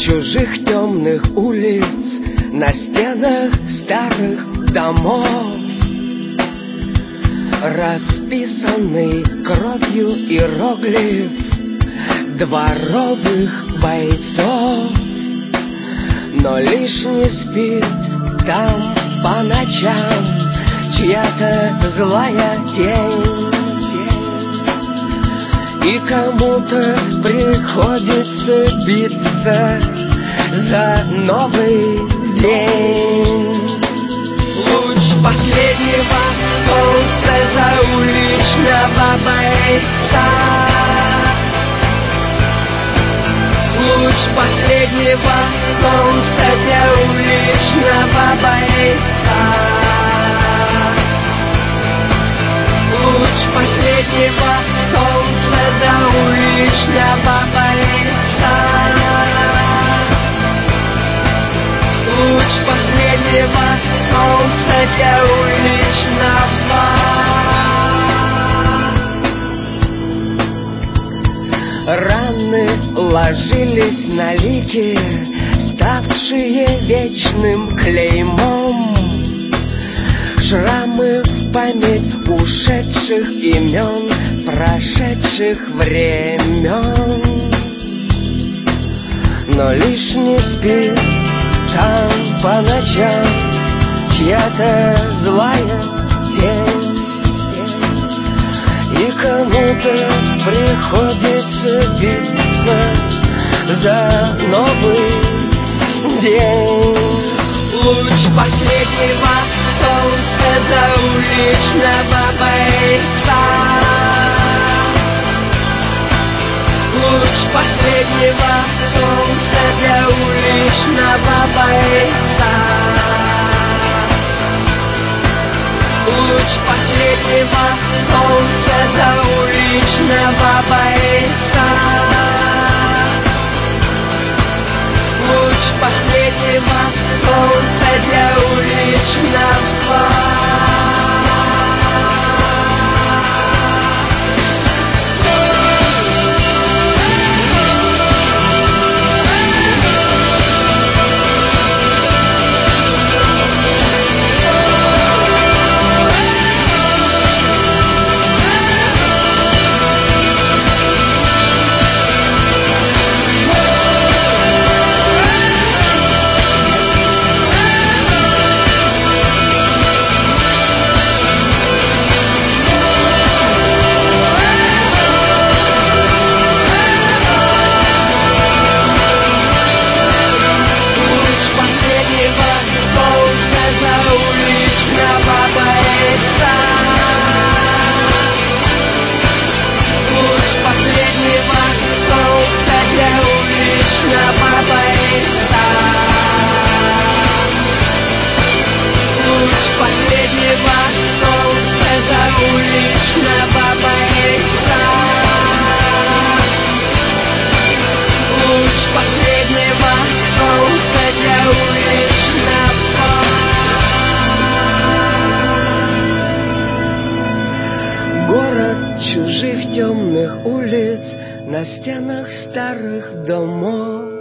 чужих темных улиц, на стенах старых домов, расписанный кровью иероглиф дворовых бойцов. Но лишь не спит там по ночам чья-то злая тень, и кому-то приходится биться за новый день. Луч последнего солнца за уличного бойца, луч последнего солнца для уличного бойца, луч последнего солнца за уличного бойца, луч последнего солнца для уличного. Раны ложились на лики, ставшие вечным клеймом, шрамы в память ушедших имен, прошедших времен. Но лишь не спит там по ночам чья-то злая тень, и кому-то приходится биться за новый день. Луч последнего солнца за уличного бойца, луч последнего солнца для уличного бойца, луч последнего солнца за уличного бойца, луч последнего солнца для уличного. Чужих темных улиц, на стенах старых домов,